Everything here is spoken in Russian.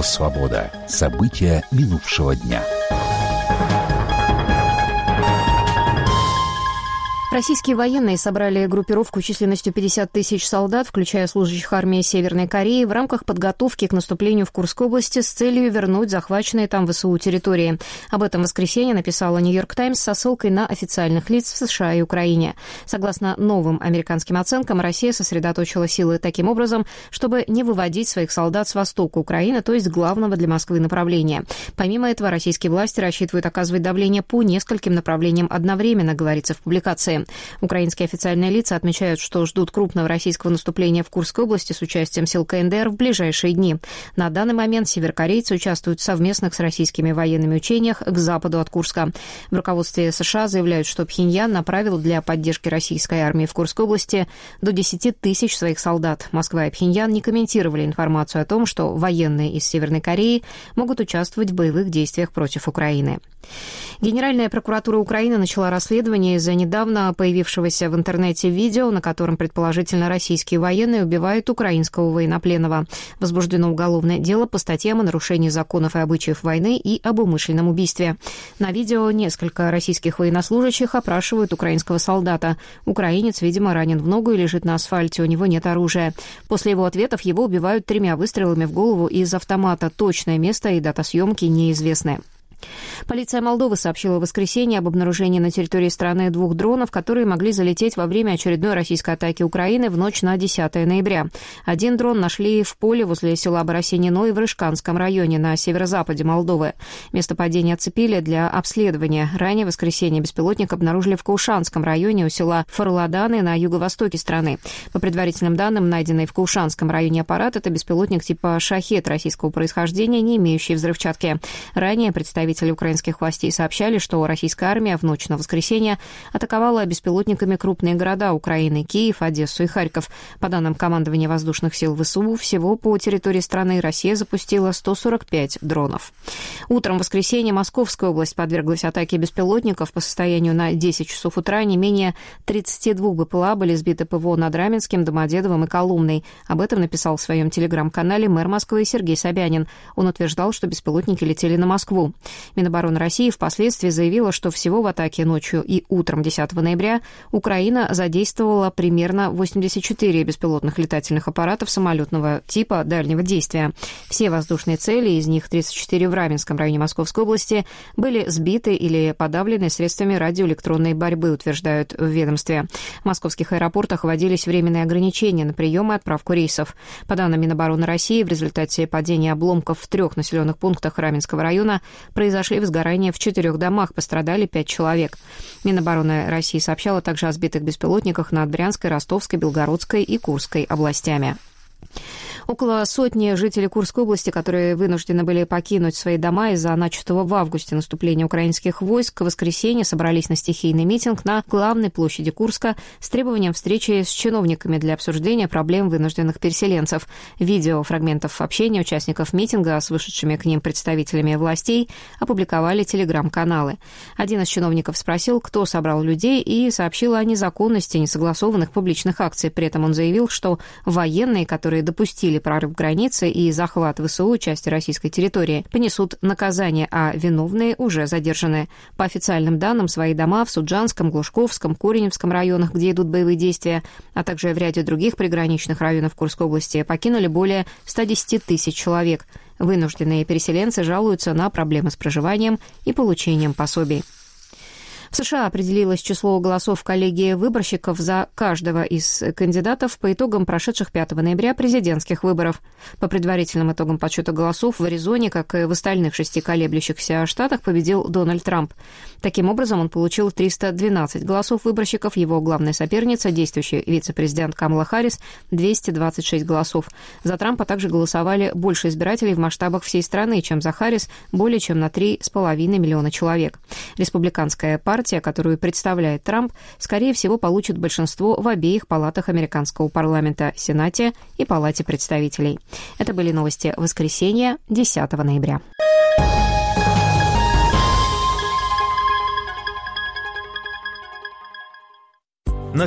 Радио «Свобода». События минувшего дня. Российские военные собрали группировку численностью 50 тысяч солдат, включая служащих армии Северной Кореи, в рамках подготовки к наступлению в Курской области с целью вернуть захваченные там ВСУ территории. Об этом в воскресенье написала «Нью-Йорк Таймс» со ссылкой на официальных лиц в США и Украине. Согласно новым американским оценкам, Россия сосредоточила силы таким образом, чтобы не выводить своих солдат с востока Украины, то есть главного для Москвы направления. Помимо этого, российские власти рассчитывают оказывать давление по нескольким направлениям одновременно, говорится в публикации. Украинские официальные лица отмечают, что ждут крупного российского наступления в Курской области с участием сил КНДР в ближайшие дни. На данный момент северокорейцы участвуют в совместных с российскими военными учениях к западу от Курска. В руководстве США заявляют, что Пхеньян направил для поддержки российской армии в Курской области до 10 тысяч своих солдат. Москва и Пхеньян не комментировали информацию о том, что военные из Северной Кореи могут участвовать в боевых действиях против Украины. Генеральная прокуратура Украины начала расследование из-за недавно появившегося в интернете видео, на котором, предположительно, российские военные убивают украинского военнопленного. Возбуждено уголовное дело по статьям о нарушении законов и обычаев войны и об умышленном убийстве. На видео несколько российских военнослужащих опрашивают украинского солдата. Украинец, видимо, ранен в ногу и лежит на асфальте, у него нет оружия. После его ответов его убивают 3 выстрелами в голову из автомата. Точное место и дата съемки неизвестны. Полиция Молдовы сообщила в воскресенье об обнаружении на территории страны 2 дронов, которые могли залететь во время очередной российской атаки Украины в ночь на 10 ноября. Один дрон нашли в поле возле села Боросениной в Рыжканском районе на северо-западе Молдовы. Место падения оцепили для обследования. Ранее в воскресенье беспилотник обнаружили в Каушанском районе у села Фарладаны на юго-востоке страны. По предварительным данным, найденный в Каушанском районе аппарат — это беспилотник типа «Шахед» российского происхождения, не имеющий взрывчатки. Ранее представители украинских властей сообщали, что российская армия в ночь на воскресенье атаковала беспилотниками крупные города Украины — Киев, Одессу и Харьков. По данным командования воздушных сил ВСУ, всего по территории страны Россия запустила 145 дронов. Утром в воскресенье Московская область подверглась атаке беспилотников. По состоянию на 10 часов утра не менее 32 БПЛА были сбиты ПВО над Раменским, Домодедовым и Коломной. Об этом написал в своем телеграм-канале мэр Москвы Сергей Собянин. Он утверждал, что беспилотники летели на Москву. Минобороны России впоследствии заявила, что всего в атаке ночью и утром 10 ноября Украина задействовала примерно 84 беспилотных летательных аппаратов самолетного типа дальнего действия. Все воздушные цели, из них 34 в Раменском районе Московской области, были сбиты или подавлены средствами радиоэлектронной борьбы, утверждают в ведомстве. В московских аэропортах вводились временные ограничения на прием и отправку рейсов. По данным Минобороны России, в результате падения обломков в 3 населенных пунктах Раменского района произошли возгорания в 4 домах, пострадали 5 человек. Минобороны России сообщала также о сбитых беспилотниках над Брянской, Ростовской, Белгородской и Курской областями. Около сотни жителей Курской области, которые вынуждены были покинуть свои дома из-за начатого в августе наступления украинских войск, в воскресенье собрались на стихийный митинг на главной площади Курска с требованием встречи с чиновниками для обсуждения проблем вынужденных переселенцев. Видео фрагментов общения участников митинга с вышедшими к ним представителями властей опубликовали телеграм-каналы. Один из чиновников спросил, кто собрал людей, и сообщил о незаконности несогласованных публичных акций. При этом он заявил, что военные, которые допустили прорыв границы и захват ВСУ части российской территории, понесут наказание, а виновные уже задержаны. По официальным данным, свои дома в Суджанском, Глушковском, Кореневском районах, где идут боевые действия, а также в ряде других приграничных районов Курской области, покинули более 110 тысяч человек. Вынужденные переселенцы жалуются на проблемы с проживанием и получением пособий. В США определилось число голосов коллегии выборщиков за каждого из кандидатов по итогам прошедших 5 ноября президентских выборов. По предварительным итогам подсчета голосов в Аризоне, как и в остальных 6 колеблющихся штатах, победил Дональд Трамп. Таким образом, он получил 312 голосов выборщиков, его главная соперница, действующий вице-президент Камала Харрис, 226 голосов. За Трампа также голосовали больше избирателей в масштабах всей страны, чем за Харрис, более чем на 3,5 миллиона человек. Республиканская партия, которую представляет Трамп, скорее всего, получит большинство в обеих палатах американского парламента, Сенате и Палате представителей. Это были новости воскресенья, 10 ноября.